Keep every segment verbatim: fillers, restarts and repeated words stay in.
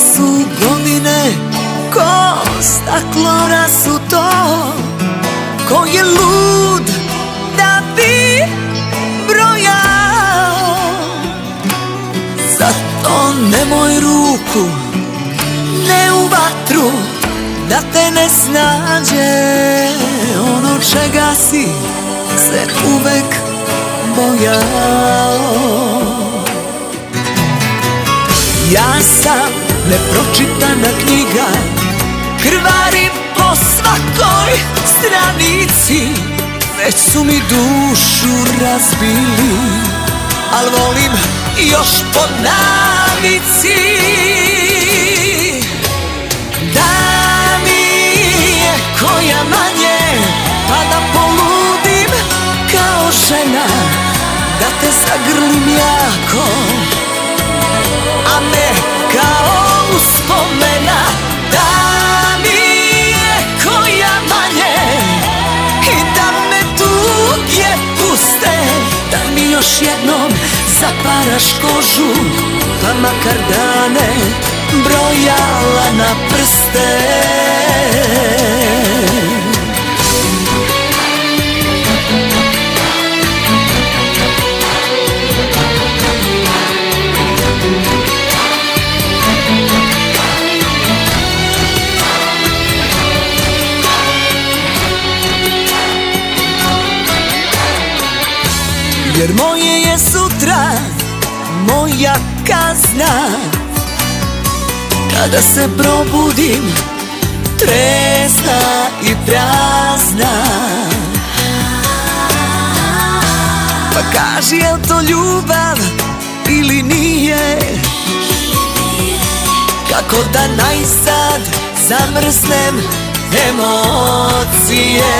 su godine, ko staklo rasuto, ko je lud da bi brojao. Zato nemoj ruku, ne u vatru, da te ne snađe ono čega si se uvek bojao. Ja sam nepročitana knjiga, krvarim po svakoj stranici, već su mi dušu razbili, al volim još po navici. Da mi je koja manje, pa da poludim kao žena, da te zagrlim jako, a ne kao uspomena. Da mi je koja manje i da me tuge puste, da mi još jednom zaparaš kožu, pa makar dane brojala na prste. Jer moje je sutra moja kazna, kada se probudim tresna i prazna. Pa kaži, jel to ljubav ili nije, kako da najzad zamrznem emocije.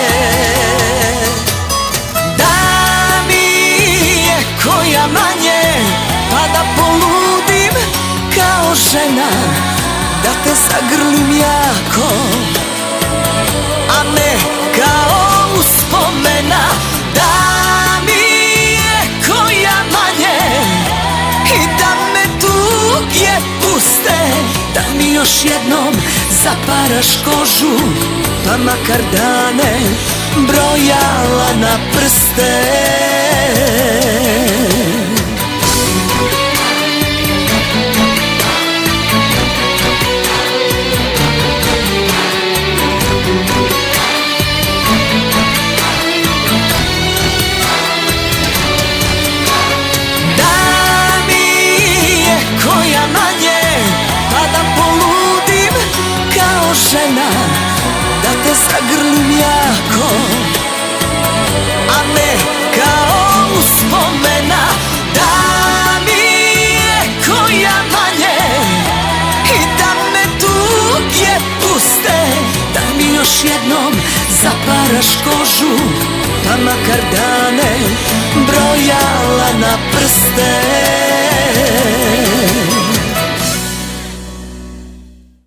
Koja manje, pa da poludim kao žena, da te zagrlim jako, a ne kao uspomena. Da mi je koja manje i da me tuge puste, da mi još jednom zaparaš kožu, pa makar dane brojala na prste. Žena, da te zagrlim jako, a ne kao uspomena. Da mi je koja manje i da me tuge puste, da mi još jednom zaparaš kožu, pa makar dane brojala na prste.